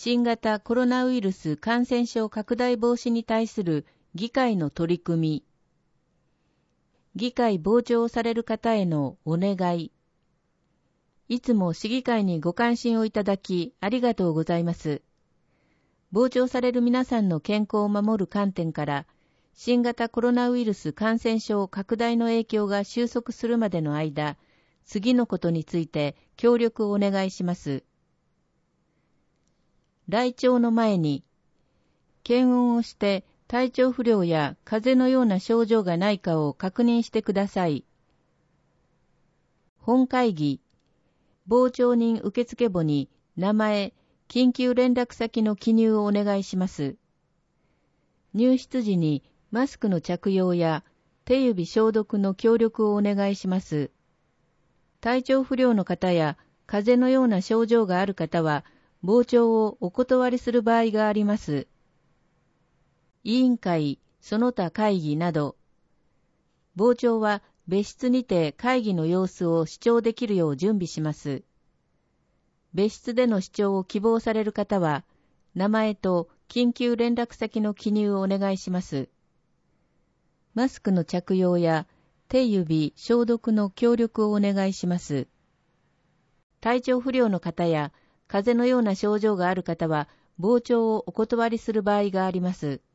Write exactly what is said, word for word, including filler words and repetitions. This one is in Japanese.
新型コロナウイルス感染症拡大防止に対する議会の取り組み、議会傍聴される方へのお願い。いつも市議会にご関心をいただきありがとうございます。傍聴される皆さんの健康を守る観点から、新型コロナウイルス感染症拡大の影響が収束するまでの間、次のことについて協力をお願いします。来庁の前に、検温をして体調不良や風邪のような症状がないかを確認してください。本会議、傍聴人受付簿に名前、緊急連絡先の記入をお願いします。入室時にマスクの着用や手指消毒の協力をお願いします。体調不良の方や風邪のような症状がある方は、傍聴をお断りする場合があります。委員会、その他会議など、傍聴は別室にて会議の様子を視聴できるよう準備します。別室での視聴を希望される方は、名前と緊急連絡先の記入をお願いします。マスクの着用や手指消毒の協力をお願いします。体調不良の方や風邪のような症状がある方は、傍聴をお断りする場合があります。